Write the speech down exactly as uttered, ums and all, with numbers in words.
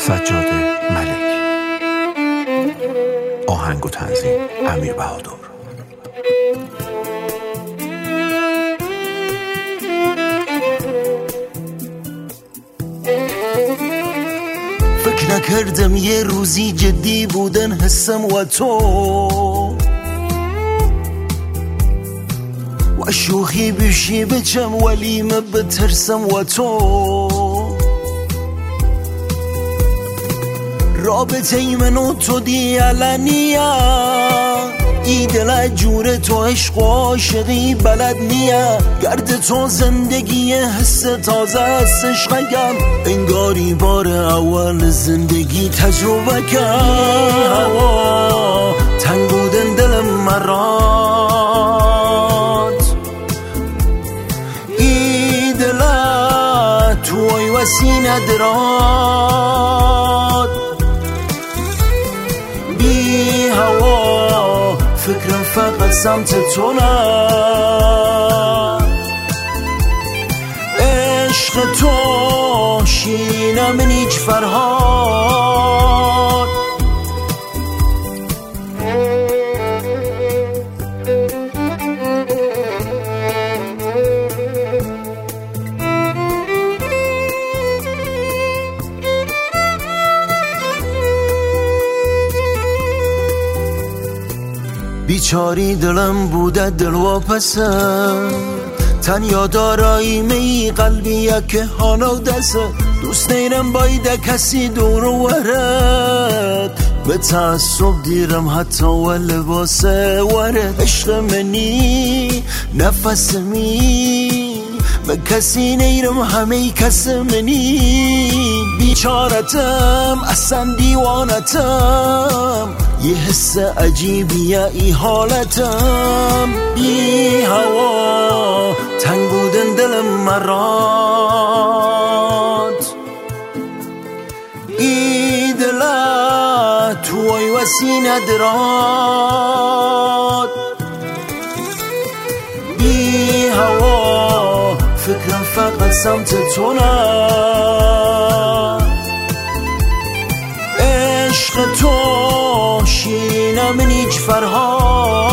سجاد ملک. آهنگ و تنظیم امیر بهادر. فکر نکردم یه روزی جدی بودن حسم و تو و شوخی بشی بچم ولی ما بترسم و تو رابطه من و تو دی علنیه ای دل جور تو عشق و عاشقی بلد نیه گرد تو زندگی حس تازه است عشقم انگاری بار اول زندگی تجربه کرد هوا تنگ بودن دلم مراد ای دل توی وسی ندراد بی هوا فکرم فقط سمت تو نه عشق تو شینم نیچ فرهاد بیچاری دلم بوده دل واپسه تنیا دارایی می قلبیه که حالا دسته دوست نیرم بایده کسی دور ورد به تعصب دیرم حتی و لباس ورد عشق منی نفس می به کسی نیرم همه کس منی بیچارتم اصلا دیوانتم یه حس عجیبیه ای حالتم بی هوا تنگ بودن دلم مراد ای دل توی وسی ندراد بی هوا فکرم فقط سمت تو نه عشق تو شینم نیچ فرهاد